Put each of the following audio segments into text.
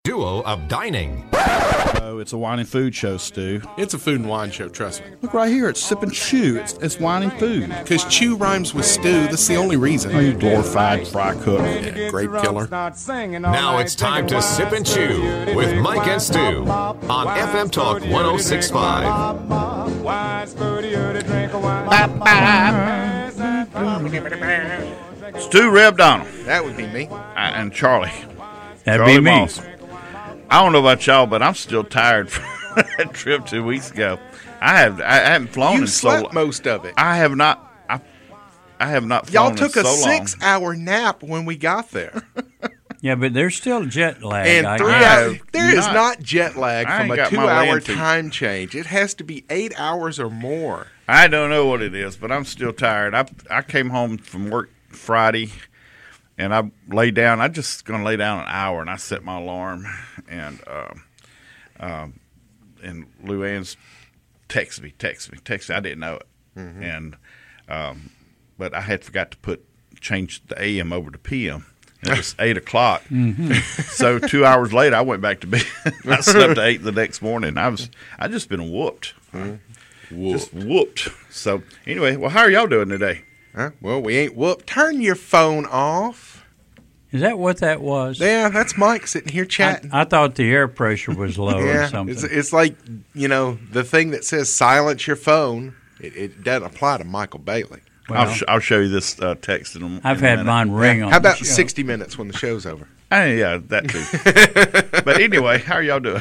duo of dining. Oh, it's a wine and food show, Stu. It's a food and wine show, trust me. Look right here, it's Sip and Chew. It's wine and food. Because chew rhymes with stew, that's the only reason. Oh, you glorified fry cook. Yeah, grape killer. Now it's time to Sip and Chew with Mike and Stu on FM Talk 106.5. Stu Reb Donald. That would be me. And Charlie. That'd Charlie be me. Moss. I don't know about y'all, but I'm still tired from that trip 2 weeks ago. I haven't flown You in so slept long. most of it. I have not. I have not Y'all flown took in a so long. 6-hour nap when we got there. Yeah, but there's still jet lag. And I 3 guess. hours. There is not jet lag I from ain't a got my 2-hour land feet. time change. It has to be 8 hours or more. I don't know what it is, but I'm still tired. I came home from work Friday, and I laid down. I just going to lay down an hour, and I set my alarm, and Luann's texted me. I didn't know it, and but I had forgot to change the AM over to PM. And it was 8 o'clock. So 2 hours later, I went back to bed. I slept at 8 the next morning. I just been whooped. Just whooped. So anyway, well, how are y'all doing today? Huh? Well, we ain't whooped. Turn your phone off. Is that what that was? Yeah, that's Mike sitting here chatting. I thought the air pressure was low or something. It's like, the thing that says silence your phone, it doesn't apply to Michael Bailey. Well, I'll show you this text in a I've in a had minute. mine ring on How about the show. 60 minutes when the show's over? Yeah, that too. But anyway, how are y'all doing?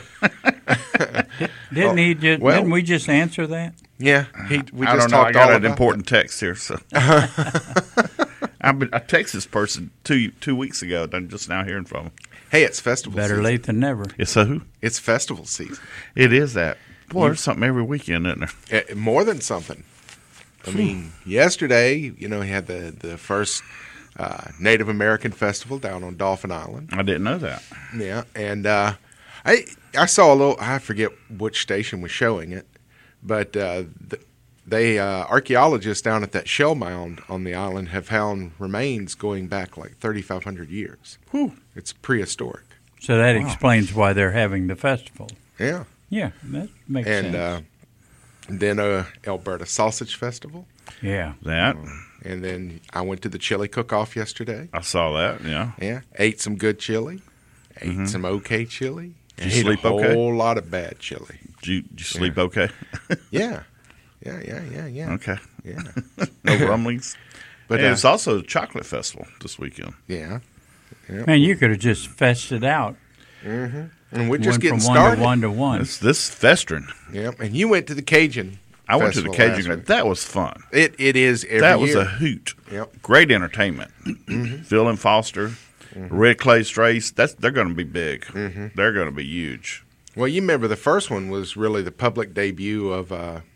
Didn't we just answer that? Yeah, we I just don't know. I talked got all an about important text here. So I texted this person two weeks ago. And I'm just now hearing from him. Hey, it's festival Better season. late than never. It's a who? It's festival season. It is that. Boy, there's something every weekend, isn't there? More than something. I mean, yesterday, he had the first Native American festival down on Dolphin Island. I didn't know that. Yeah, and I saw a little. I forget which station was showing it, but they archaeologists down at that shell mound on the island have found remains going back like 3,500 years. Whew. It's prehistoric. So that explains why they're having the festival. Yeah, Yeah, that makes sense. And then Alberta Sausage Festival, Yeah. That and then I went to the chili cook-off yesterday. I saw that. Yeah. Yeah, ate some good chili, ate some okay chili, Did you ate sleep a whole okay? lot of bad chili. Did you sleep okay? Yeah. Okay. Yeah. No rumblings. But And it's also a chocolate festival this weekend. yeah. Man, you could have just fested out. And we're just Went getting from started. one to one. This festering. Yep. And you went to the Cajun. I went to the Festival Cajun. last week. That was fun. It is every That was year. a hoot. Yep. Great entertainment. Phil and Foster, Red Clay Strays. They're going to be big. They're going to be huge. Well, you remember the first one was really the public debut of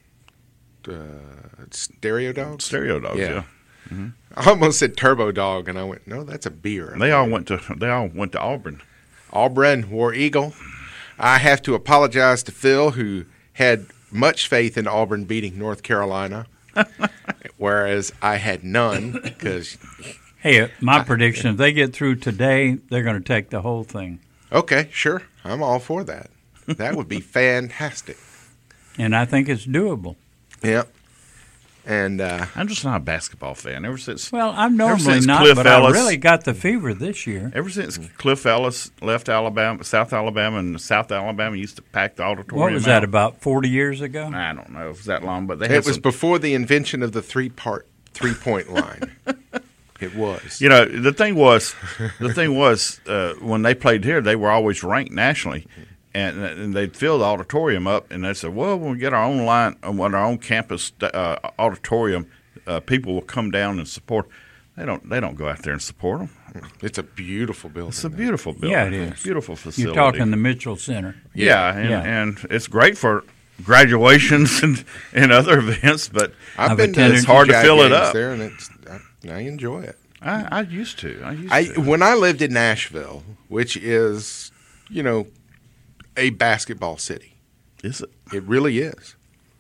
Stereo Dogs. Stereo Dogs. Yeah. Yeah. I almost said Turbo Dog, and I went, no, that's a beer. They all went to Auburn. Auburn, War Eagle. I have to apologize to Phil, who had much faith in Auburn beating North Carolina, whereas I had none because. Hey, my prediction, if they get through today, they're going to take the whole thing. Okay, sure. I'm all for that. That would be fantastic. And I think it's doable. Yep. And I'm just not a basketball fan. Ever since Well, I'm normally since not, Cliff but Ellis- I really got the fever this year. Cliff Ellis left South Alabama, and South Alabama used to pack the auditorium. What was that, about 40 years ago? I don't know if it was that long, but they had it was some, before the invention of the three-point line. It was. the thing was when they played here, they were always ranked nationally, and they'd fill the auditorium up, and they said, well, when we get our own line on our own campus auditorium, people will come down and support. They don't go out there and support them. It's a beautiful building. It's a beautiful building. Yeah, it is. Beautiful facility. You're talking the Mitchell Center. Yeah, and it's great for graduations and other events, but I've I've been attended- to It's hard to GI fill it games up. there, and I enjoy it. I used to. When I lived in Nashville, which is, a basketball city. Is it? It really is.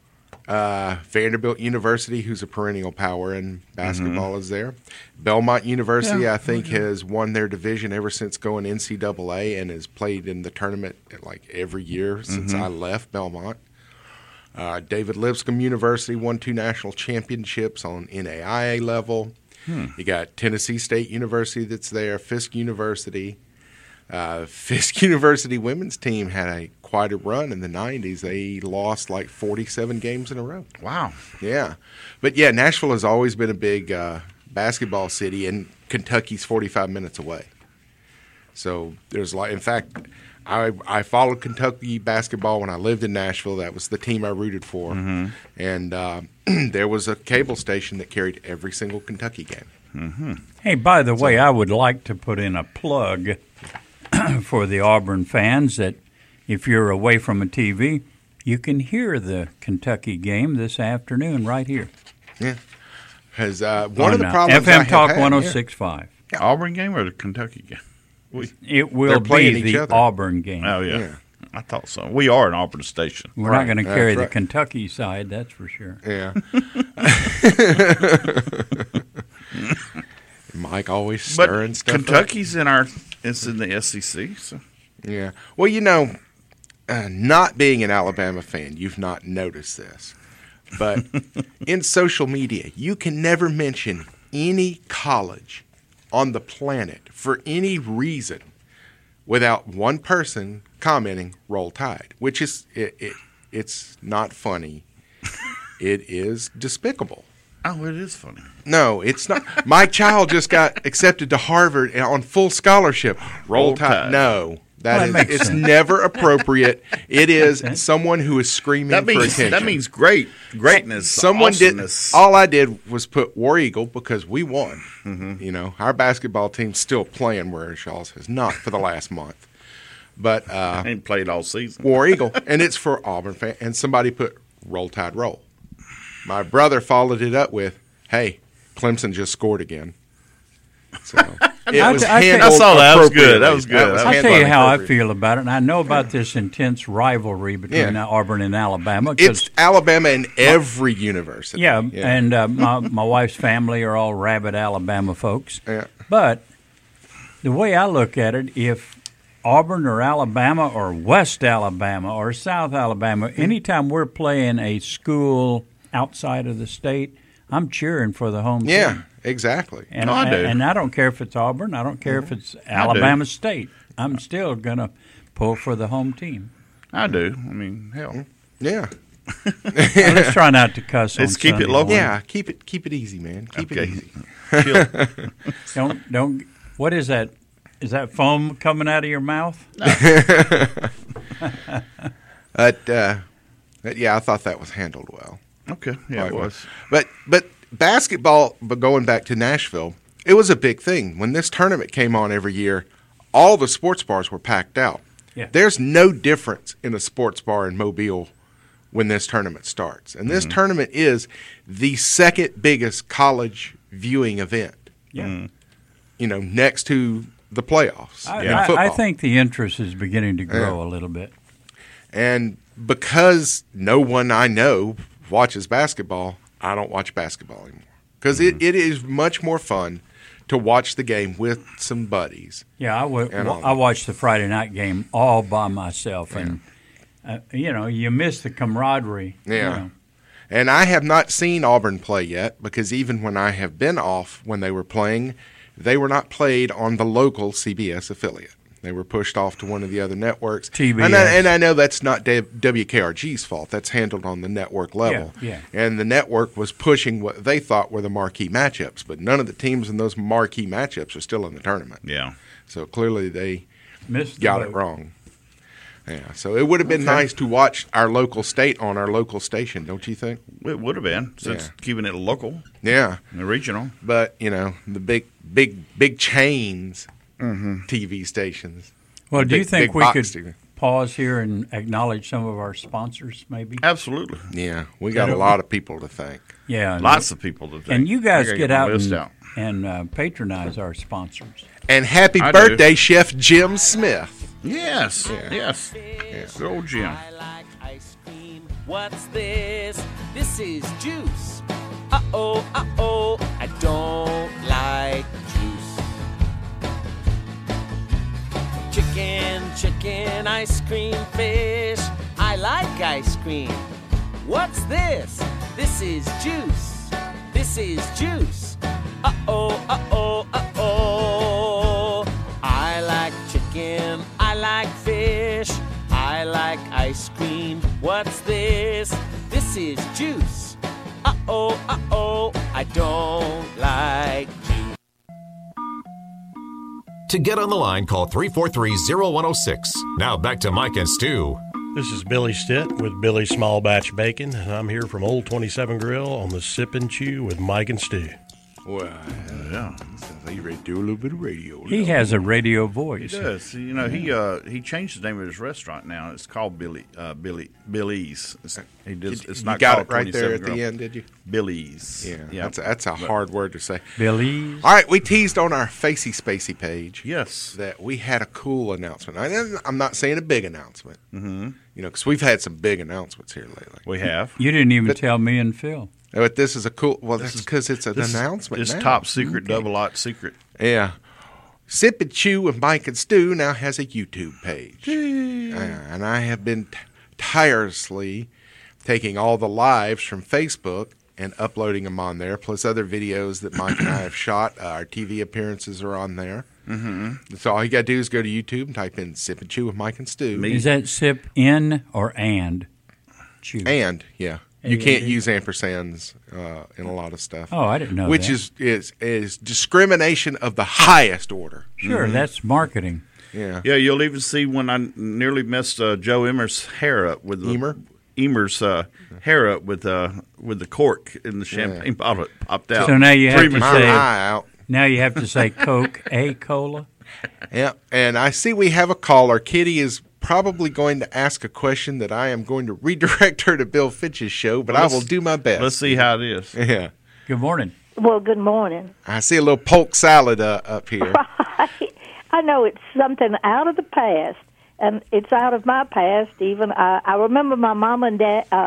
Vanderbilt University, who's a perennial power in basketball, is there. Belmont University, I think, has won their division ever since going NCAA and has played in the tournament like every year since I left Belmont. David Lipscomb University won 2 national championships on NAIA level. You got Tennessee State University that's there, Fisk University. Fisk University women's team had quite a run in the 90s. They lost like 47 games in a row. Wow. Yeah. But, yeah, Nashville has always been a big basketball city, and Kentucky's 45 minutes away. So there's in fact, I followed Kentucky basketball when I lived in Nashville. That was the team I rooted for. And there was a cable station that carried every single Kentucky game. Hey, by the way, I would like to put in a plug for the Auburn fans that if you're away from a TV, you can hear the Kentucky game this afternoon right here. Yeah. Because one of the problems FM I have Talk had, 106.5. Auburn game or the Kentucky game? It will They're be playing each the other. Auburn game. Oh, yeah. I thought so. We are an Auburn station. We're not going to carry the right. Kentucky side, that's for sure. Yeah. Mike always stirring But stuff up. Kentucky's it's in the SEC. So. Yeah. Well, you know, not being an Alabama fan, you've not noticed this. But in social media, you can never mention any college on the planet for any reason without one person commenting "Roll Tide," which is it's not funny. It is despicable. Oh, it is funny. No, it's not. My child just got accepted to Harvard on full scholarship. Roll Tide. No. That makes It's sense. never appropriate. It is someone who is screaming for attention. That means greatness. Someone awesomeness. did. All I did was put War Eagle because we won. You know, our basketball team's still playing, whereas y'all's has not for the last month. But ain't played all season. War Eagle, and it's for Auburn fans. And somebody put Roll Tide Roll. My brother followed it up with, "Hey, Clemson just scored again." So it was handled I saw that. That was good. appropriately. That was good. was I'll tell handled you how I appropriately. feel about it, and I know about this intense rivalry between Auburn and Alabama. 'Cause It's Alabama in every university. Yeah, and my wife's family are all rabid Alabama folks. Yeah. But the way I look at it, if Auburn or Alabama or West Alabama or South Alabama, anytime we're playing a school outside of the state, I'm cheering for the home Yeah, team. exactly. And, No, I do. and I don't care if it's Auburn. I don't care if it's Alabama State. I'm still going to pull for the home team. I do. I mean, hell. Yeah. Now, let's try not to cuss on Let's keep it Sunday local. morning. Yeah, keep it easy, man. Keep Okay. it easy. Chill. Don't. What is that? Is that foam coming out of your mouth? But yeah, I thought that was handled well. Okay. Yeah, it was. But basketball, but going back to Nashville, it was a big thing. When this tournament came on every year, all the sports bars were packed out. Yeah. There's no difference in a sports bar in Mobile when this tournament starts. And this tournament is the second biggest college viewing event, Yeah. you know, next to the playoffs in football. I think the interest is beginning to grow a little bit. And because no one I know watches basketball, I don't watch basketball anymore. Because it is much more fun to watch the game with some buddies. Yeah, And I watched the Friday night game all by myself, and you miss the camaraderie. Yeah. you know. And I have not seen Auburn play yet because even when I have been off when they were playing, they were not played on the local CBS affiliate. They were pushed off to one of the other networks. TBS. And I know that's not WKRG's fault. That's handled on the network level. Yeah. And the network was pushing what they thought were the marquee matchups, but none of the teams in those marquee matchups are still in the tournament. Yeah. So clearly they Missed the got it boat. wrong. Yeah. So it would have been nice to watch our local state on our local station, don't you think? It would have been, since keeping it local Yeah. and regional. But, you know, the big chains TV stations. Well, do you Big- think big we box could TV. pause here and acknowledge some of our sponsors, maybe? Absolutely. Yeah, we got a lot of people to thank. Yeah. Lots of people to thank. And you guys I gotta get my out list and patronize our sponsors. And happy I birthday, Chef Jim Smith. Yes. Yes. Good old Jim. What's this? This is juice. Uh-oh, I don't like juice. Chicken, ice cream, fish. I like ice cream. What's this? This is juice. This is juice. Uh-oh. I like chicken, I like fish, I like ice cream. What's this? This is juice. Uh-oh, I don't like juice. To get on the line, call 343-0106. Now back to Mike and Stu. This is Billy Stitt with Billy Small Batch Bacon, and I'm here from Old 27 Grill on the Sip and Chew with Mike and Stu. Well, Yeah. sounds like you're ready to do a little bit of radio. He has a radio voice. He does. You know, he changed the name of his restaurant now. It's called Billy's. It's not you got called it right there 27 at Grill. the end, did you? Billy's. Yeah. That's a hard word to say. Billy's. All right, we teased on our Facey Spacey page Yes. that we had a cool announcement. I'm not saying a big announcement, because we've had some big announcements here lately. We have. You didn't even tell me and Phil. But this is a cool. Well, that's because it's an announcement. It's now. top secret, double-lot secret. Yeah. Sip and Chew with Mike and Stu now has a YouTube page. And I have been tirelessly taking all the lives from Facebook and uploading them on there, plus other videos that Mike and I have shot. Our TV appearances are on there. Mm-hmm. So all you got to do is go to YouTube and type in Sip and Chew with Mike and Stu. Is that sip in or and? Chew. And, yeah. You can't use ampersands in a lot of stuff. Oh, I didn't know Which that. is discrimination of the highest order. Sure, that's marketing. Yeah. Yeah, you'll even see when I nearly messed Joe Emer's hair up with Emer's hair up with the cork in the champagne bottle. It popped out. So now you have to My say eye out. now you have to say Coca-Cola. Yeah, and I see we have a caller. Kitty is probably going to ask a question that I am going to redirect her to Bill Fitch's show, but I will do my best. Let's see how it is. Yeah. Good morning. Well, good morning. I see a little polk salad up here. I know it's something out of the past, and it's out of my past. Even I remember my mom and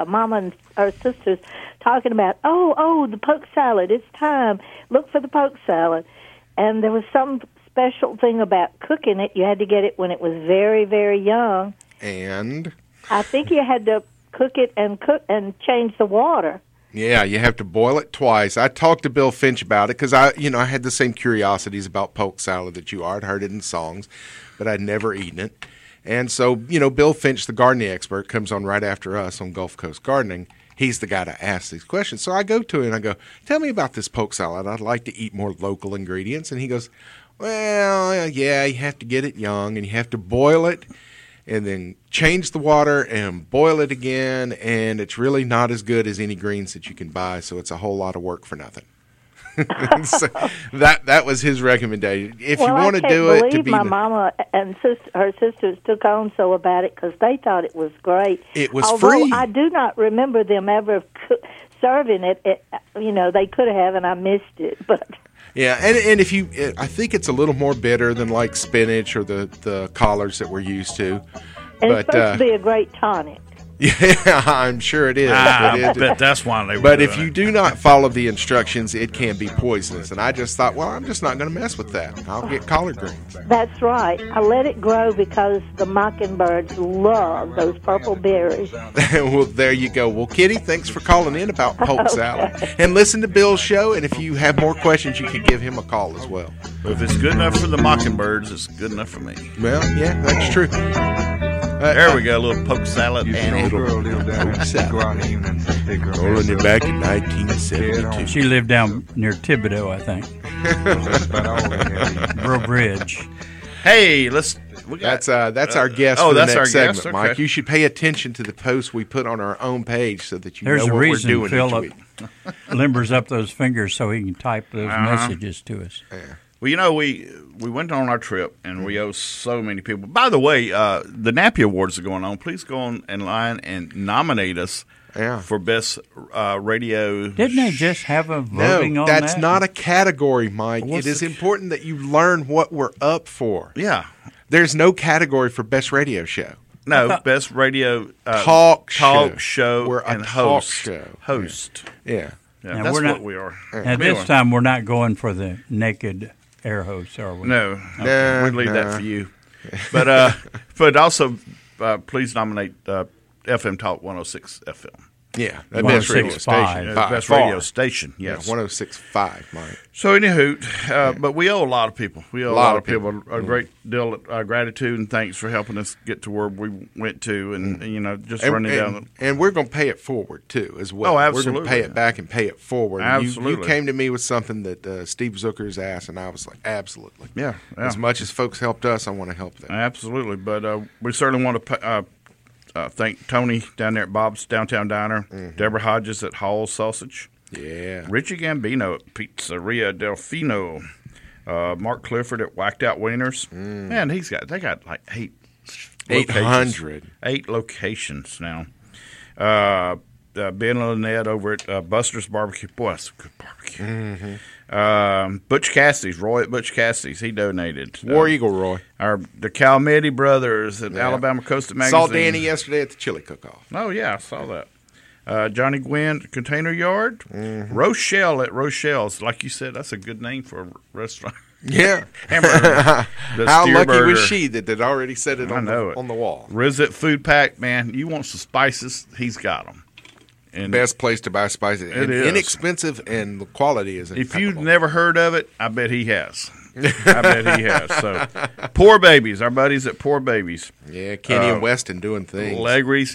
her sisters talking about, the poke salad. It's time. Look for the poke salad. And there was some special thing about cooking it. You had to get it when it was very, very young. And I think you had to cook it and change the water. yeah, you have to boil it twice. I talked to Bill Finch about it because I had the same curiosities about polk salad that you are. I'd heard it in songs, but I'd never eaten it. And so, Bill Finch, the gardening expert, comes on right after us on Gulf Coast Gardening. He's the guy to ask these questions. So I go to him and I go, tell me about this poke salad. I'd like to eat more local ingredients. And he goes, well, yeah, you have to get it young and you have to boil it and then change the water and boil it again. And it's really not as good as any greens that you can buy. So it's a whole lot of work for nothing. So that was his recommendation. If you want to do it, to be my mama and her sisters took on so about it because they thought it was great. It was Although free. I do not remember them ever serving it. They could have, and I missed it. But yeah, and if you, I think it's a little more bitter than like spinach or the collards that we're used to. And it's supposed to be a great tonic. Yeah, I'm sure it is. I bet that's why they were But doing if you it. do not follow the instructions, it can be poisonous. And I just thought, well, I'm just not going to mess with that. I'll get collard greens. That's right. I let it grow because the mockingbirds love those purple berries. Well, there you go. Well, Kitty, thanks for calling in about polk salad. And listen to Bill's show. And if you have more questions, you can give him a call as well. If it's good enough for the mockingbirds, it's good enough for me. Well, yeah, that's true. There we go, a little poke salad and a Rolling it back in 1972. She lived down near Thibodeau, I think. Bro Bridge. Hey, that's our guest oh, for the that's next our segment, guest? Okay. Mike. You should pay attention to the posts we put on our own page so that you There's know a what reason we're doing each Philip week. limbers up those fingers so he can type those messages to us. Well, we went on our trip, and we owe so many people. By the way, the Nappy Awards are going on. Please go on in line and nominate us for Best Radio. Didn't they just have a voting on that's that? not a category, Mike. What's it is the- important that you learn what we're up for. Yeah. There's no category for Best Radio Show. No, best radio Talk show We're a and talk host. show. Host. Yeah. Yeah, Now, that's we're what not- we are. Now, this time we're not going for the naked air host, are we? No, Nah, we leave that nah. for you. But also, please nominate FM Talk 106 FM. Yeah. That best radio 106.5. station. By Best far. radio station. Yeah, Yes. 106.5, Mike. So anywho, but we owe a lot of people. We owe a lot of people a Mm. great deal of gratitude and thanks for helping us get to where we went to, and just And, running down. and we're going to pay it forward, too, as well. Oh, We're absolutely. going to pay it back and pay it forward. You Absolutely. came to me with something that Steve Zucker's asked, and I was like, absolutely. Yeah, As much as folks helped us, I want to help them. Absolutely, but we certainly want to thank Tony down there at Bob's Downtown Diner, Deborah Hodges at Hall's Sausage, Yeah. Richie Gambino at Pizzeria Delfino, Mark Clifford at Whacked Out Wieners. Man, they got like 800. 8 locations now. Ben and Lynette over at Buster's Barbecue. Boy, that's good barbecue. Butch Cassidy's, Roy at Butch Cassidy's, he donated. War Eagle, Roy. The Calmetti brothers at Alabama Coastal Magazine. Saw Danny yesterday at the chili cook-off. Oh, yeah, I saw that. Johnny Gwynn at Container Yard. Rochelle at Rochelle's. Like you said, that's a good name for a restaurant. Yeah. Hamburger. The How steer lucky burger. was she that they'd already set it I on, know it. on the wall? Rizet Food Pack, man, you want some spices, he's got them. And Best place to buy spices. It is. Inexpensive, and the quality is if impeccable. you've never heard of it, I bet he has. I bet he has. So, Poor Babies, our buddies at Poor Babies. Yeah, Kenny and Weston doing things. Legrease,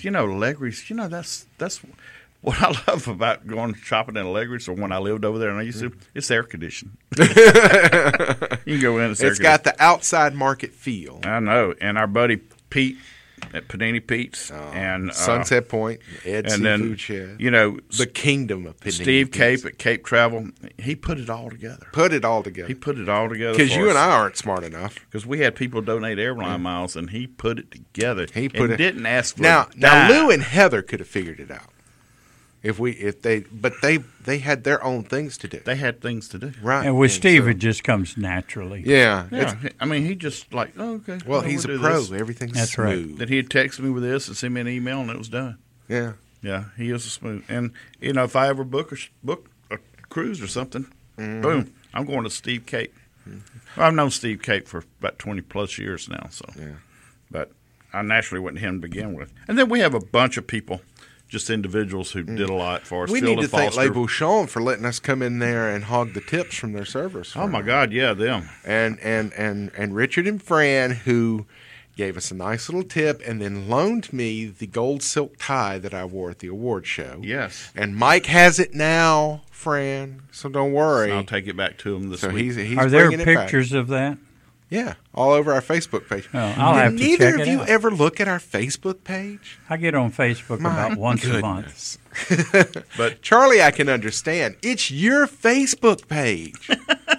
that's what I love about going shopping in Legrease, or when I lived over there and I used to, it's air conditioned. You can go in, It's got the outside market feel. I know. And our buddy Pete at Panini Pete's and Sunset Point, Ed and then, Seafood Shed. the kingdom of Panini Steve Pete's. Cape at Cape Travel, he put it all together. Put it all together. He put it all together Because you and I aren't smart enough. because we had people donate airline miles, and he put it together. He put it didn't ask for Now a dime. Lou and Heather could have figured it out. But they had their own things to do. They had things to do. Right. And with Steve, so- it just comes naturally. Yeah. Yeah, I mean, he just like, oh, okay. Well, he's a we'll do pro. this. Everything's That's right. smooth. Then he'd text me with this and send me an email, and it was done. Yeah. Yeah, he is a smooth. And if I ever book a cruise or something, boom, I'm going to Steve Cape. Well, I've known Steve Cape for about 20 plus years now, so. Yeah. But I naturally went to him to begin with. And then we have a bunch of people, just individuals who did a lot for us. We Phil need to and thank Foster. Les Bouchon for letting us come in there and hog the tips from their servers. Oh my God, yeah, them. And Richard and Fran, who gave us a nice little tip and then loaned me the gold silk tie that I wore at the award show. Yes. And Mike has it now, Fran, so don't worry. I'll take it back to him this So week. he's Are there bringing it back. pictures of that? Yeah, all over our Facebook page. Oh, I'll have to Neither check of it you out. ever look at our Facebook page? I get on Facebook My about once a month. goodness. But Charlie, I can understand. It's your Facebook page.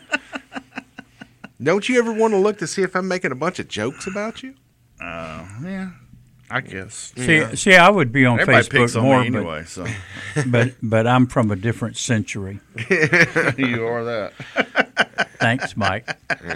Don't you ever want to look to see if I'm making a bunch of jokes about you? yeah, I guess. See, I would be on Everybody picks Facebook on more, me anyway, so but I'm from a different century. you are that. Thanks, Mike.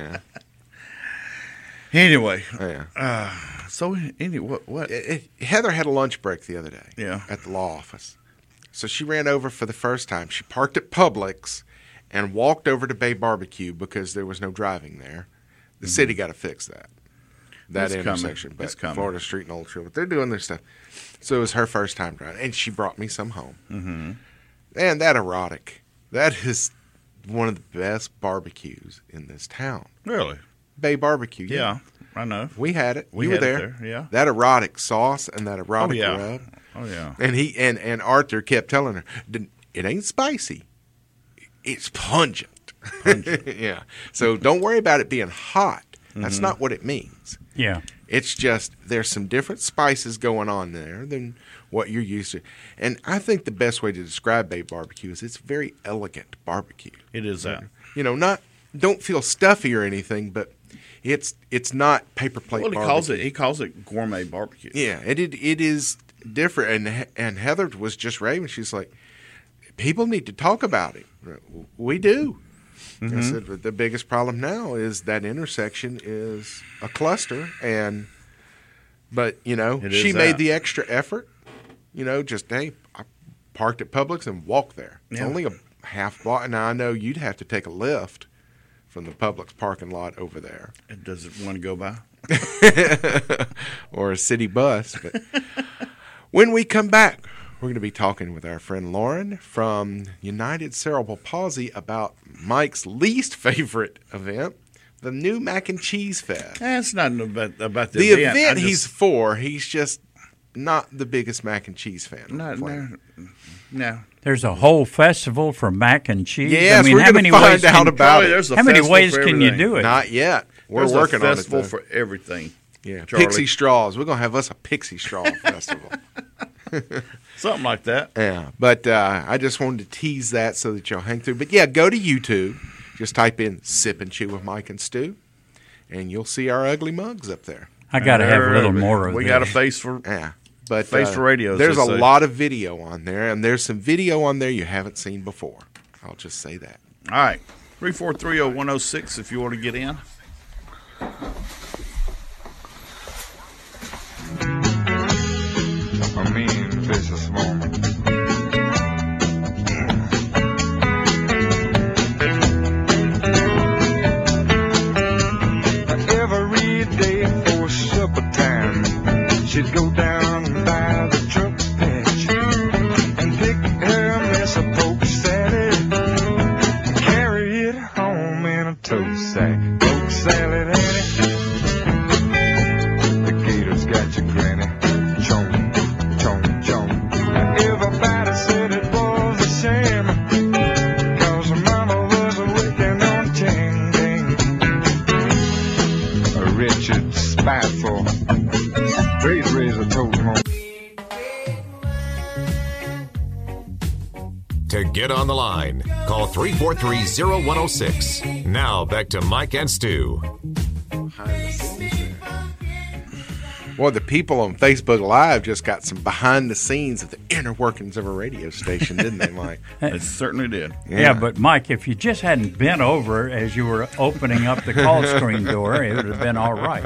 Anyway, Yeah. so anyway, what? Heather had a lunch break the other day Yeah. at the law office. So she ran over for the first time. She parked at Publix and walked over to Bay Barbecue because there was no driving there. The city got to fix that It's coming. intersection. It's But coming. Florida Street and Old Trail. But they're doing their stuff. So it was her first time driving. And she brought me some home. Mm-hmm. And that erotic. That is one of the best barbecues in this town. Really? Bay Barbecue. Yeah, I know. We had it. We you were had it there. there, yeah. That erotic sauce and that erotic yeah. rub. Oh yeah. And he and Arthur kept telling her, it ain't spicy. It's pungent. Yeah. So don't worry about it being hot. That's not what it means. Yeah. It's just there's some different spices going on there than what you're used to. And I think the best way to describe Bay Barbecue is it's very elegant barbecue. It is that. You know, don't feel stuffy or anything, but it's not paper plate Well, barbecue. he calls it gourmet barbecue. Yeah, it is different. And Heather was just raving. She's like, people need to talk about it. We do. I said, but the biggest problem now is that intersection is a cluster, and But, It she is made that. the extra effort. Just, hey, I parked at Publix and walked there. It's Yeah. only a half block. Now, I know you'd have to take a lift from the Publix parking lot over there. Does it want to go by? Or a city bus. But when we come back, we're going to be talking with our friend Lauren from United Cerebral Palsy about Mike's least favorite event, the new Mac and Cheese Fest. It's not about the The event. event he's for, he's just not the biggest mac and cheese fan. No. There's a whole festival for mac and cheese. Yes, I mean, we're how going many to find ways out can, about it. There's a how many festival ways for can you everything. do it? Not yet. We're There's working a on it. festival though. for everything. Yeah, Charlie. Pixie straws. We're going to have us a Pixie straw festival. Something like that. Yeah, but I just wanted to tease that so that you'll hang through. But yeah, go to YouTube. Just type in Sip and Chew with Mike and Stu, and you'll see our ugly mugs up there. I got to have a little more of We this. got a face for. Yeah. But Face for radio, as there's they a say. lot of video on there, and there's some video on there you haven't seen before. I'll just say that. All right. 3430106 if you want to get in. A mean, vicious woman. Every day for supper time, she'd go down by the truck patch and pick her mess of poke salad and carry it home in a tow sack. Poke salad, Annie. The gator's got your granny. Chomp, chomp, chomp. Everybody said it was a shame, 'cause her mama was working on ting ding. Richard spiteful, razor told him on. To get on the line, call 343-0106. Now back to Mike and Stu. Well, the people on Facebook Live just got some behind the scenes of the inner workings of a radio station, didn't they, Mike? It certainly did. Yeah, but Mike, if you just hadn't bent over as you were opening up the call screen door, it would have been all right.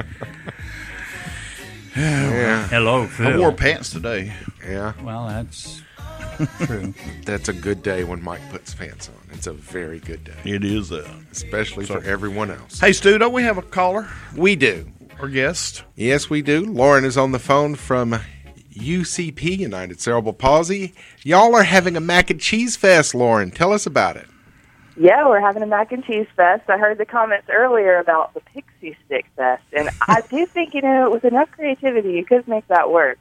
Yeah. Hello, Phil. I wore pants today. Yeah. Well, that's true. That's a good day when Mike puts pants on. It's a very good day, It is. especially for everyone else. Hey, Stu, don't we have a caller We do. or guest? Yes, we do. Lauren is on the phone from UCP, United Cerebral Palsy. Y'all are having a mac and cheese fest, Lauren. Tell us about it. Yeah, we're having a mac and cheese fest. I heard the comments earlier about the Pixie Stick Fest, and I do think, with enough creativity, you could make that work.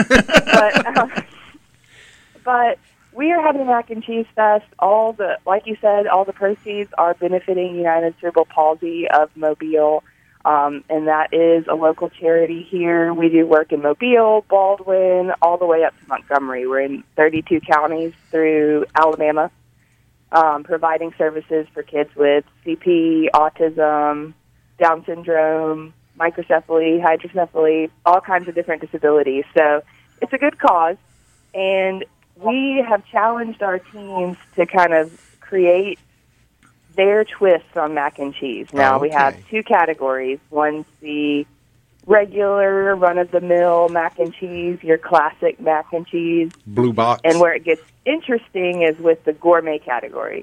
But we are having a mac and cheese fest. Like you said, all the proceeds are benefiting United Cerebral Palsy of Mobile, and that is a local charity here. We do work in Mobile, Baldwin, all the way up to Montgomery. We're in 32 counties through Alabama. Providing services for kids with CP, autism, Down syndrome, microcephaly, hydrocephaly, all kinds of different disabilities. So it's a good cause, and we have challenged our teams to kind of create their twists on mac and cheese. Now, we have two categories. One's the regular, run-of-the-mill mac and cheese, your classic mac and cheese. Blue box. And where it gets interesting is with the gourmet category.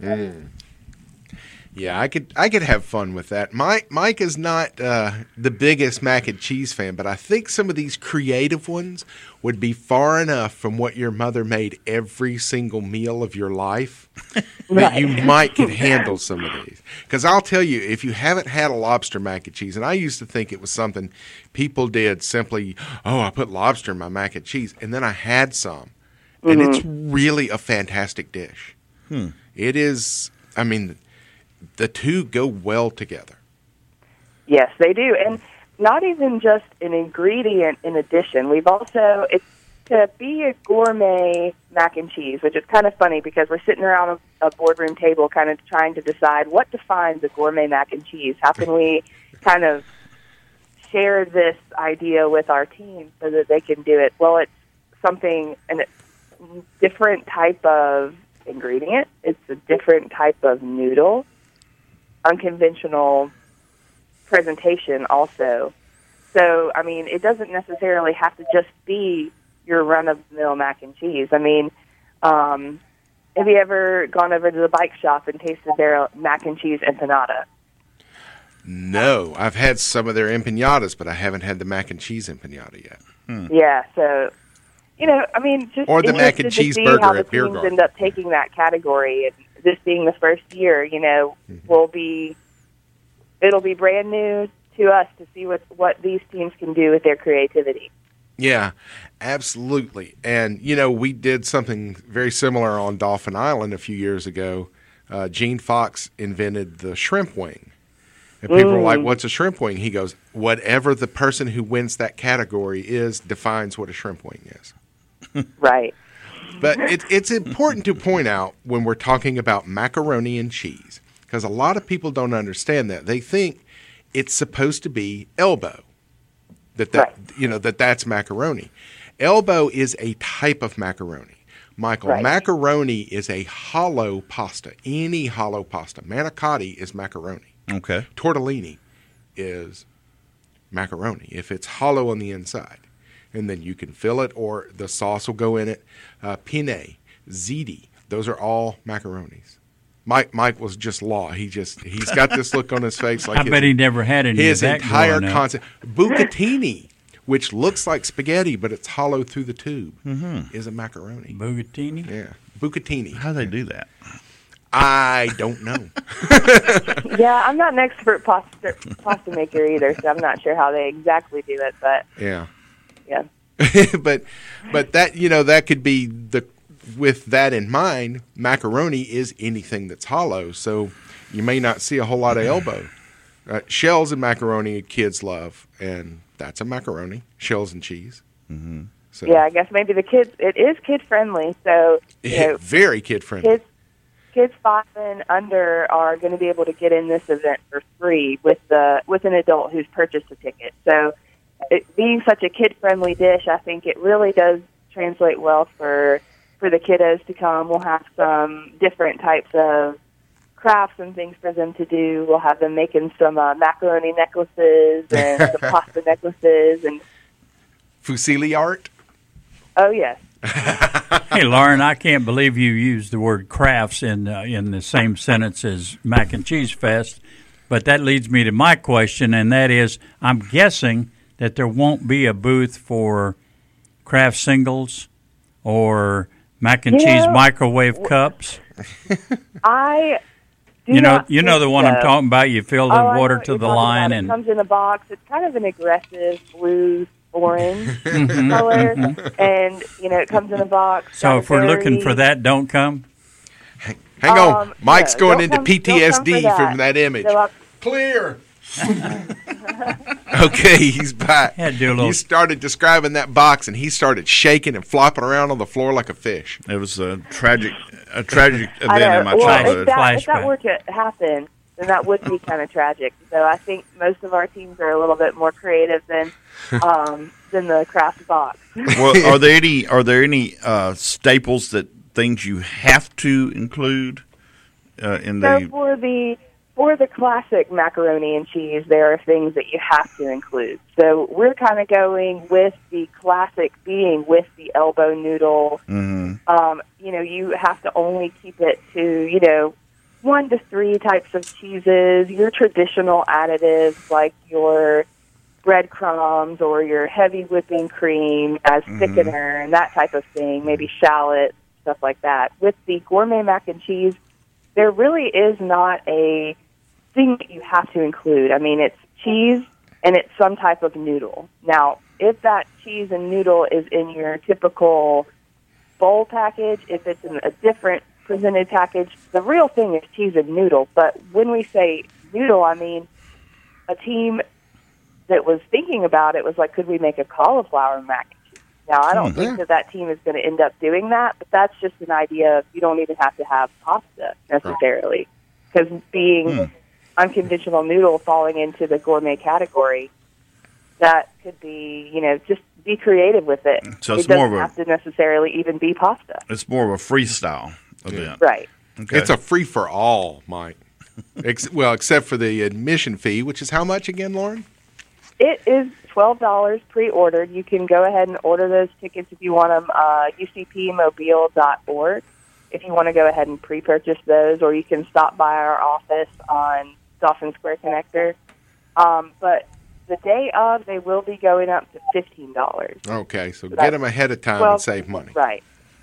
Yeah, I could have fun with that. Mike is not the biggest mac and cheese fan, but I think some of these creative ones would be far enough from what your mother made every single meal of your life that you might could handle some of these. Because I'll tell you, if you haven't had a lobster mac and cheese, and I used to think it was something people did simply, I put lobster in my mac and cheese, and then I had some, and it's really a fantastic dish. It is, the two go well together. Yes, they do. And not even just an ingredient in addition. We've also, it's to be a gourmet mac and cheese, which is kind of funny because we're sitting around a boardroom table kind of trying to decide what defines a gourmet mac and cheese. How can we kind of share this idea with our team so that they can do it? Well, it's something, a different type of ingredient. It's a different type of noodle. Unconventional presentation also. So, I mean, it doesn't necessarily have to just be your run-of-the-mill mac and cheese. I mean, have you ever gone over to the bike shop and tasted their mac and cheese empanada? No, I've had some of their empanadas, but I haven't had the mac and cheese empanada yet. Yeah, so, you know, I mean, just Or the mac and interested to cheese see burger how the at Beer teams Garden. end up taking that category. And this being the first year, you know, it'll be brand new to us to see what these teams can do with their creativity. Yeah, absolutely. And, you know, we did something very similar on Dolphin Island a few years ago. Gene Fox invented the shrimp wing. And people were like, what's a shrimp wing? He goes, whatever the person who wins that category is defines what a shrimp wing is. Right. But it's important to point out when we're talking about macaroni and cheese, because a lot of people don't understand that. They think it's supposed to be elbow, that's macaroni. Elbow is a type of macaroni. Michael, macaroni is a hollow pasta, any hollow pasta. Manicotti is macaroni. Okay. Tortellini is macaroni if it's hollow on the inside. And then you can fill it or the sauce will go in it. Penne, ziti, those are all macaronis. Mike was just law. He's got this look on his face like I bet he never had any his of that entire growing up. concept. Bucatini, which looks like spaghetti but it's hollow through the tube, is a macaroni. Bucatini? Yeah, bucatini. How do they do that? I don't know. Yeah, I'm not an expert pasta maker either, so I'm not sure how they exactly do it. But Yeah. yeah, but that that could be with that in mind, macaroni is anything that's hollow. So you may not see a whole lot of elbow. Shells and macaroni kids love, and that's a macaroni. Shells and cheese. Mm-hmm. So, yeah, I guess maybe it is kid friendly. So very kid friendly. Kids 5 and under are going to be able to get in this event for free with an adult who's purchased a ticket. So, it being such a kid-friendly dish, I think it really does translate well for the kiddos to come. We'll have some different types of crafts and things for them to do. We'll have them making some macaroni necklaces and some pasta necklaces and fusilli art. Oh yes. Hey, Lauren, I can't believe you used the word crafts in the same sentence as Mac and Cheese Fest, but that leads me to my question, and that is, I'm guessing that there won't be a booth for craft singles or mac and cheese microwave cups. I do you know not the one think I'm so. talking about. You fill the water to the line, It and comes in a box. It's kind of an aggressive blue orange color, and it comes in a box. so if we're looking for that, don't come. Hang on, Mike's no, going don't into come- don't come PTSD for from that image. So Clear. Okay, he's back. Had to do a little- You started describing that box, and he started shaking and flopping around on the floor like a fish. It was a tragic event I know. in my Well, childhood. if that were to happen, then that would be kind of tragic. So I think most of our teams are a little bit more creative than the craft box. Well, are there any staples things you have to include in So the? for the classic macaroni and cheese, there are things that you have to include. So we're kind of going with the classic being with the elbow noodle. Mm-hmm. You have to only keep it to 1 to 3 types of cheeses. Your traditional additives like your breadcrumbs or your heavy whipping cream as thickener and that type of thing. Maybe shallots, stuff like that. With the gourmet mac and cheese, there really is not a thing that you have to include. I mean, it's cheese and it's some type of noodle. Now, if that cheese and noodle is in your typical bowl package, if it's in a different presented package, the real thing is cheese and noodle. But when we say noodle, I mean a team that was thinking about it was like, could we make a cauliflower mac and cheese? Now, I don't think that team is going to end up doing that, but that's just an idea of you don't even have to have pasta necessarily. Because being unconventional noodle falling into the gourmet category, that could be, just be creative with it. So it it's more doesn't of have to necessarily even be pasta. It's more of a freestyle event. Right. Okay. It's a free-for-all, Mike. Except for the admission fee, which is how much again, Lauren? It is $12 pre-ordered. You can go ahead and order those tickets if you want them, ucpmobile.org, if you want to go ahead and pre-purchase those, or you can stop by our office on Dauphin Square Connector. But the day of, they will be going up to $15. Okay, so get them ahead of time and save money. Right.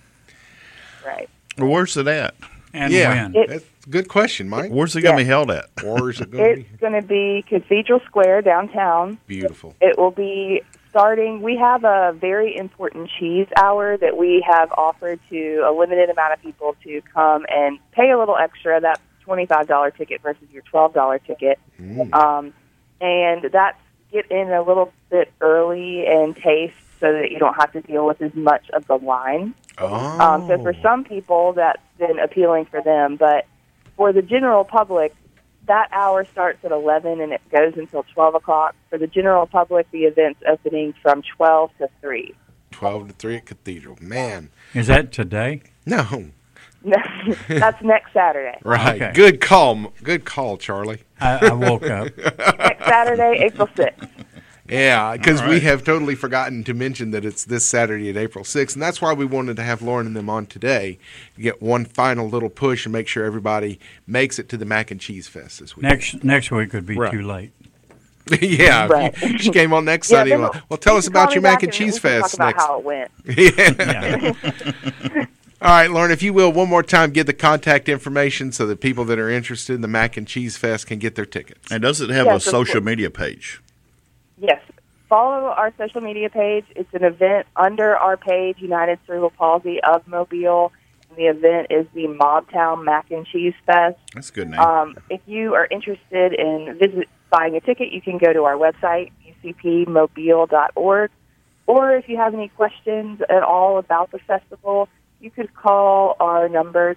Well, where's it at? And Yeah, when? that's a good question, Mike. Where's it going to be held at? Where's it going to It's going to be Cathedral Square downtown. be? Beautiful. It will be starting. We have a very important cheese hour that we have offered to a limited amount of people to come and pay a little extra. That's $25 ticket versus your $12 ticket. And that's get in a little bit early and taste so that you don't have to deal with as much of the line. So for some people, that's been appealing for them. But for the general public, that hour starts at 11 and it goes until 12 o'clock. For the general public, the event's opening from 12 to 3. 12 to 3 at Cathedral. Man. Is that today? No. That's next Saturday. Right. Okay. Good call. Good call, Charlie. I woke up. Next Saturday, April 6th. Yeah, because All we right. have totally forgotten to mention that it's this Saturday at April 6th, and that's why we wanted to have Lauren and them on today to get one final little push and make sure everybody makes it to the Mac and Cheese Fest this week. Next week would be Right. too late. Yeah, Right. if she came on next Yeah, Sunday. then Well, tell you us can call about me your back Mac and Cheese we can Fest talk about next. how it went. Yeah. All right, Lauren, if you will, one more time, give the contact information so that people that are interested in the Mac and Cheese Fest can get their tickets. And does it have Yes, a of social course. media page? Yes. Follow our social media page. It's an event under our page, United Cerebral Palsy of Mobile. And the event is the Mobtown Mac and Cheese Fest. That's a good name. If you are interested in buying a ticket, you can go to our website, ucpmobile.org. Or if you have any questions at all about the festival, you could call our number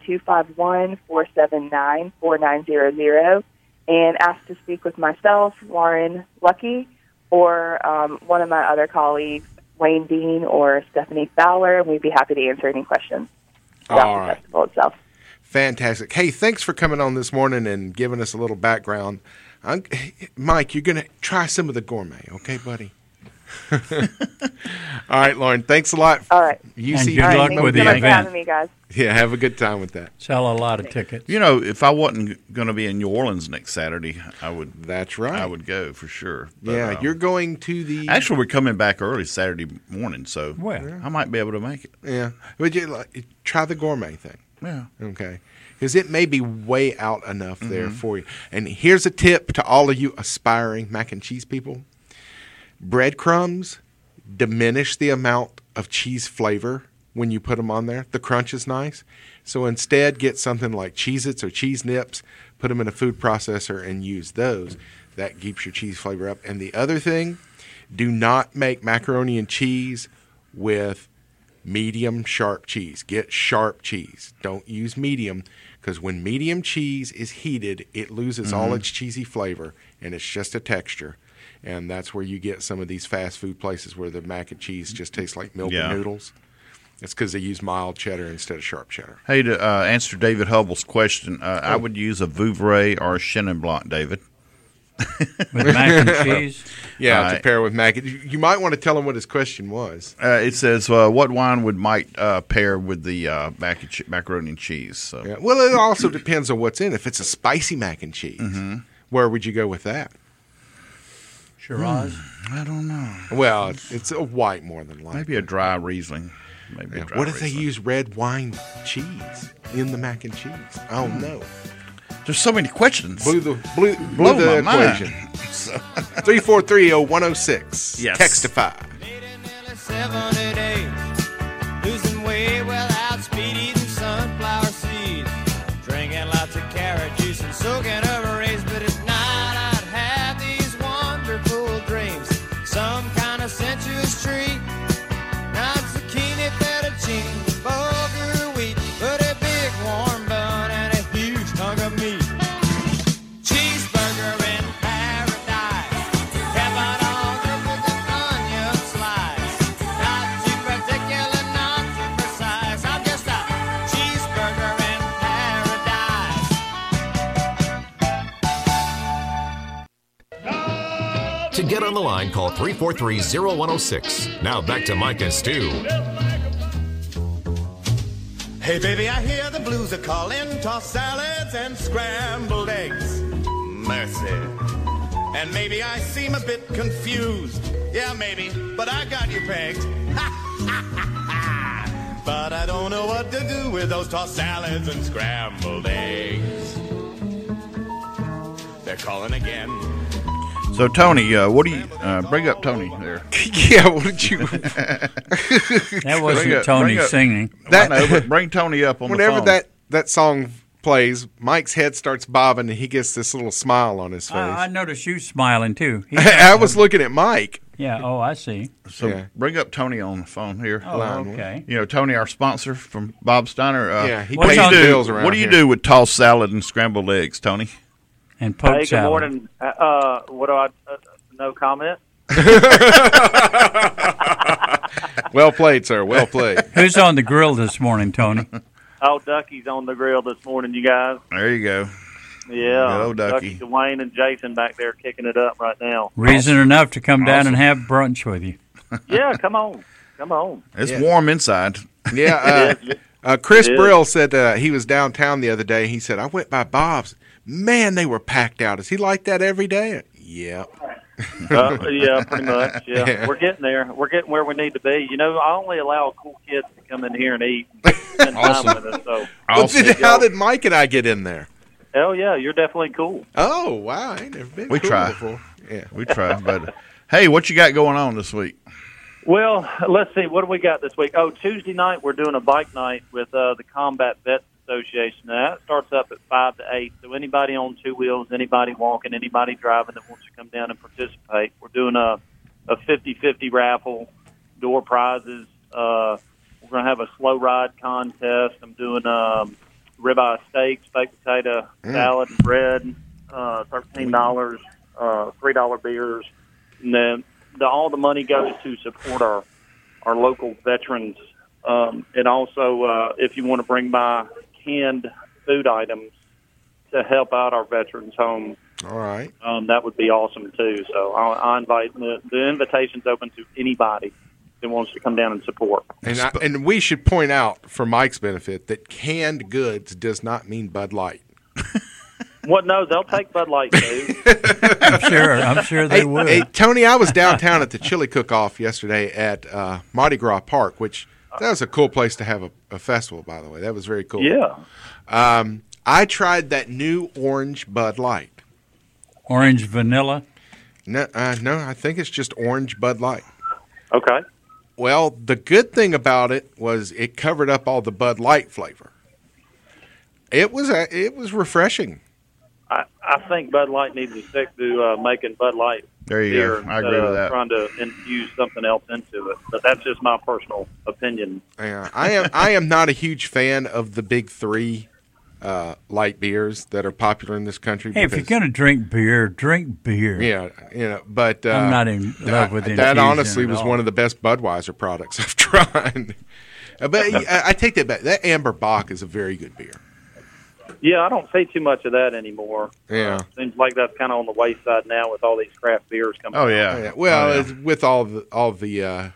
251-479-4900 and ask to speak with myself, Lauren Lucky, or one of my other colleagues, Wayne Dean or Stephanie Fowler, and we'd be happy to answer any questions about All the right. festival itself. Fantastic. Hey, thanks for coming on this morning and giving us a little background. Mike, you're going to try some of the gourmet, okay, buddy? All right, Lauren, thanks a lot. All right. UC And good luck Thank with you the so much for event. having me, guys. Yeah, have a good time with that. Sell a lot of tickets. You know, if I wasn't going to be in New Orleans next Saturday, I would That's right. I would go for sure. But, Yeah, you're going to the. Actually, we're coming back early Saturday morning, so Well. I might be able to make it. Yeah. Would you try the gourmet thing? Yeah. Okay. Because it may be way out enough there for you. And here's a tip to all of you aspiring mac and cheese people: breadcrumbs diminish the amount of cheese flavor when you put them on there. The crunch is nice. So instead, get something like Cheez-Its or Cheese Nips, put them in a food processor, and use those. That keeps your cheese flavor up. And the other thing, do not make macaroni and cheese with medium sharp cheese. Get sharp cheese. Don't use medium, because when medium cheese is heated, it loses all its cheesy flavor, and it's just a texture. And that's where you get some of these fast food places where the mac and cheese just tastes like milk Yeah. and noodles. It's because they use mild cheddar instead of sharp cheddar. Hey, to answer David Hubble's question, I would use a Vouvray or a Chenin Blanc, David. With mac and cheese. Yeah, All to right. pair with mac. You might want to tell him what his question was. It says, what wine would Mike pair with the macaroni and cheese? So. Yeah. Well, it also depends on what's in. If it's a spicy mac and cheese, where would you go with that? Shiraz. I don't know. Well, it's a white more than likely. Maybe a dry Riesling. Maybe a Yeah. dry What if they Riesling. use red wine cheese in the mac and cheese? Oh no! There's so many questions. Blew the Blow the my mind. equation. 3430106. Yes. Textify. Losing weight without speed, eating sunflower seeds, drinking lots of carrot juice and soaking over rays. But at night I'd have these wonderful dreams, some kind of sensuous treat, not zucchini, fettuccine, bulgur wheat, but a big warm bun and a huge hunk of meat. Cheeseburger in paradise, heaven on earth with an onion slice. Not too particular To get on the line, call 343-0106. Now back to Mike and Stu. Hey, baby, I hear the blues are calling. Tossed salads and scrambled eggs. Mercy. And maybe I seem a bit confused. Yeah, maybe, but I got you pegged. But I don't know what to do with those tossed salads and scrambled eggs. They're calling again. So, Tony, what do you bring up Tony there? Yeah, what did you? That wasn't Tony singing. I know, but bring Tony up on the phone. Whenever that song plays, Mike's head starts bobbing, and he gets this little smile on his face. I noticed you smiling, too. I was looking at Mike. Yeah, oh, I see. So bring up Tony on the phone here. Oh, okay. You know, Tony, our sponsor from Bob Steiner. He pays the bills around What do you do with tossed salad and scrambled eggs, Tony? And poke good salad. Morning. What do I? No comment. Well played, sir. Well played. Who's on the grill this morning, Tony? Oh, Ducky's on the grill this morning, you guys. There you go. Yeah. Hello, Ducky. Dwayne and Jason back there kicking it up right now. Reason enough to come down and have brunch with you. Yeah, come on. Come on. It's warm inside. Yeah. Chris Brill said he was downtown the other day. He said, I went by Bob's. Man, they were packed out. Is he like that every day? Yeah. Yeah, pretty much. Yeah. We're getting there. We're getting where we need to be. You know, I only allow cool kids to come in here and eat and spend time with us. So. How did Mike and I get in there? Hell yeah, you're definitely cool. Oh, wow. I ain't never been We cool try. before. Yeah. We try. But, hey, what you got going on this week? Well, let's see. What do we got this week? Oh, Tuesday night we're doing a bike night with the Combat Vets Association. Now, that starts up at 5 to 8. So anybody on two wheels, anybody walking, anybody driving that wants to come down and participate. We're doing a 50-50 raffle, door prizes. We're going to have a slow ride contest. I'm doing ribeye steaks, baked potato salad, and bread, $13, $3 beers. And then all the money goes to support our local veterans. And also, if you want to bring by canned food items to help out our veterans home, all right, that would be awesome too. So I invite the invitation's open to anybody that wants to come down and support. And we should point out, for Mike's benefit, that canned goods does not mean Bud Light. What? No, they'll take Bud Light too. I'm sure they would. Hey, Tony, I was downtown at the chili cook-off yesterday at Mardi Gras Park, which that was a cool place to have a festival, by the way. That was very cool. Yeah. I tried that new orange Bud Light. Orange vanilla? No, I think it's just orange Bud Light. Okay. Well, the good thing about it was it covered up all the Bud Light flavor. It was refreshing. I think Bud Light needs to stick to making Bud Light. There you go. I agree with that. Trying to infuse something else into it, but that's just my personal opinion. Yeah, I am not a huge fan of the big three light beers that are popular in this country. Hey, if you're going to drink beer, drink beer. Yeah, but I'm not in love with it. That honestly was one of the best Budweiser products I've tried. But I take that back. That Amber Bock is a very good beer. Yeah, I don't see too much of that anymore. Yeah, seems like that's kind of on the wayside now with all these craft beers coming. Oh yeah. Well, with all the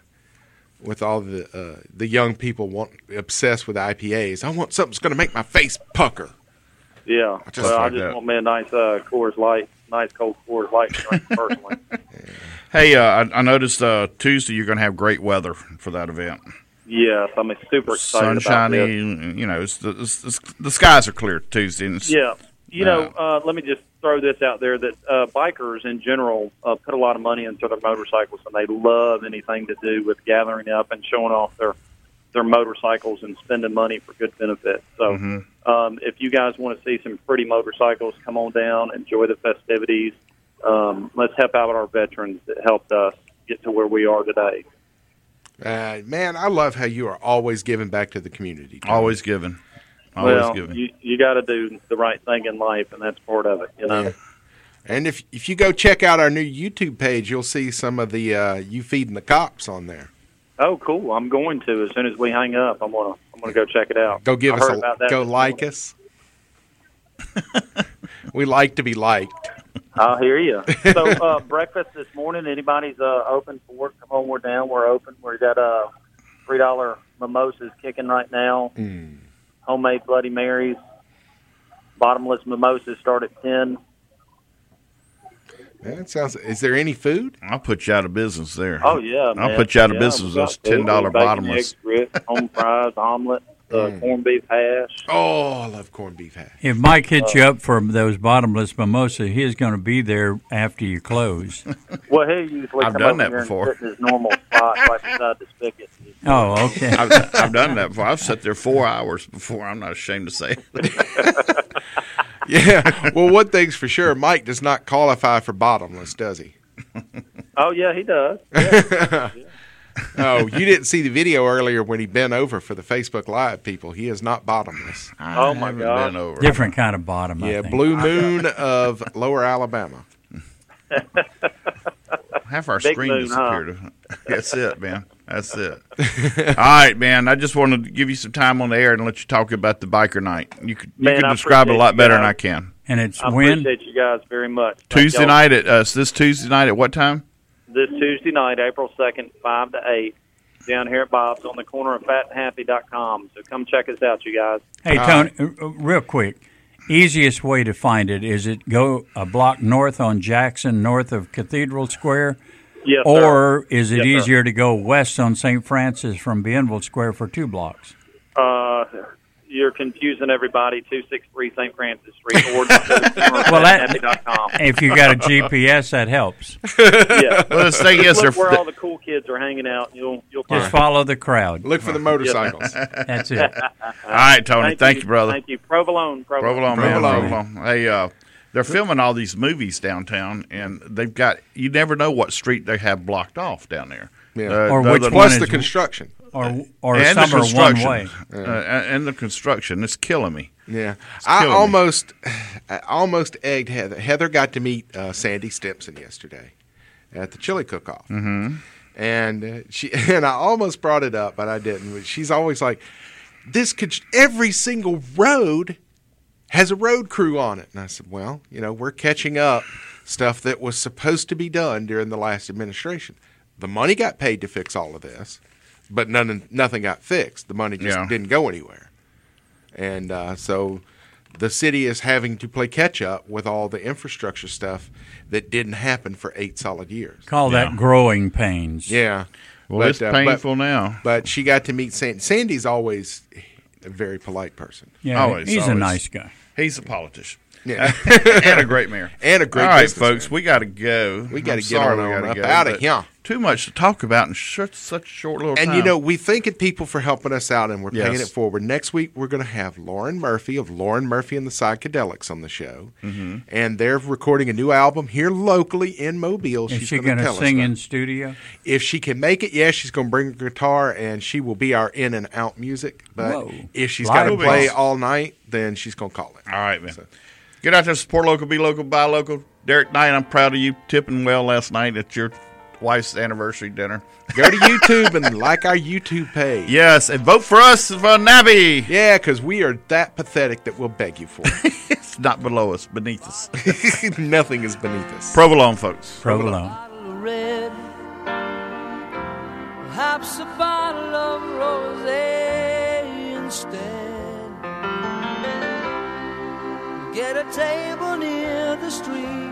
young people obsessed with IPAs, I want something that's going to make my face pucker. Yeah, I just want me a nice Coors Light, nice cold Coors Light to drink personally. Hey, I noticed Tuesday you're going to have great weather for that event. Yes, I'm super excited Sunshiny, about this. You know, the skies are clear Tuesday. Yeah. You know, let me just throw this out there that bikers in general put a lot of money into their motorcycles, and they love anything to do with gathering up and showing off their motorcycles and spending money for good benefit. So if you guys want to see some pretty motorcycles, come on down, enjoy the festivities. Let's help out our veterans that helped us get to where we are today. Man, I love how you are always giving back to the community. Always giving. You got to do the right thing in life, and that's part of it, you know. Yeah. And if you go check out our new YouTube page, you'll see some of the you feeding the cops on there. Oh, cool! I'm going to as soon as we hang up. I'm gonna go check it out. Go give us like us. We like to be liked. I'll hear you. So breakfast this morning, anybody's open for work, come on, we're down, we're open. We've got $3 mimosas kicking right now. Homemade Bloody Marys. Bottomless mimosas start at 10. That sounds. Is there any food? I'll put you out of business there. Oh, yeah, man. I'll put you out of business with those $10 bottomless. Eggs, grits, home fries, omelet, corned beef hash. Oh, I love corned beef hash. If Mike hits you up for those bottomless mimosa, he's going to be there after you close. Well, he usually I've come done over that here before. and sit in his normal spot right beside the spigot. Oh, okay. I've done that before. I've sat there 4 hours before. I'm not ashamed to say it. Yeah. Well, one thing's for sure, Mike does not qualify for bottomless, does he? Oh, yeah, he does. Yeah. Oh, you didn't see the video earlier when he bent over for the Facebook Live people. He is not bottomless. Oh, my God. Different kind of bottom, I Yeah, think. Blue Moon of Lower Alabama. Half our Big screen moon, disappeared. That's it, man. That's it. All right, man. I just wanted to give you some time on the air and let you talk about the biker night. You could I describe it a lot appreciate better you than I guys. can. And it's I when? appreciate you guys very much. Thank Tuesday y'all. night at this Tuesday night at what time? This Tuesday night, April 2nd, 5 to 8, down here at Bob's on the corner of fatandhappy.com. So come check us out, you guys. Hey, Tony, real quick. Easiest way to find it, is it go a block north on Jackson, north of Cathedral Square? Yes, or is it Yes, sir. easier to go west on St. Francis from Bienville Square for 2 blocks? You're confusing everybody. 263 St. Francis Street. Or Well, fatandhappy.com. if you got a GPS, that helps. Yeah. Well, the thing is, Look where they're- all the cool kids are hanging out. You'll find Just follow the crowd. Look for the motorcycles. That's it. all right, Tony. Thank you, brother. Thank you. Provolone. Provolone, man. Provolone. Provolone. Hey, they're filming all these movies downtown, and they've got you never know what street they have blocked off down there. Yeah. Or the which other- one Plus is- the construction. Or and some the are one construction. way. And the construction. It's killing me. Yeah, killing me. I almost egged Heather. Heather got to meet Sandy Stimson yesterday at the chili cook-off, and I almost brought it up, but I didn't. But she's always like, every single road has a road crew on it, and I said, well, we're catching up stuff that was supposed to be done during the last administration. The money got paid to fix all of this, but nothing got fixed. The money just didn't go anywhere. And so the city is having to play catch-up with all the infrastructure stuff that didn't happen for 8 solid years. Call that growing pains. Yeah. Well, it's painful now. But she got to meet Sandy. Sandy's always a very polite person. Yeah, Always, he's a always. nice guy. He's a politician. Yeah. And a great mayor. And a great All right, businessman. folks, we got to go. We gotta I'm get sorry on we gotta up go, out of but here. Too much to talk about in such a short little time. And, we thank people for helping us out, and we're paying Yes. it forward. Next week, we're going to have Lauren Murphy of Lauren Murphy and the Psychedelics on the show. Mm-hmm. And they're recording a new album here locally in Mobile. Is She's she going to going to sing in studio? If she can make it, yes, she's going to bring her guitar, and she will be our in and out music. But Whoa. if she's got to Live play music. all night, then she's going to call it. All right, man. Get out there, support local, be local, buy local. Derek Knight, I'm proud of you tipping well last night at your wife's anniversary dinner. Go to YouTube and like our YouTube page. Yes, and vote for us for Nabby. Yeah, because we are that pathetic that we'll beg you for. It's not below us, beneath us. Nothing is beneath us. Provolone, folks. Provolone. Bottle of red, perhaps a bottle of rosé instead. Get a table near the stream.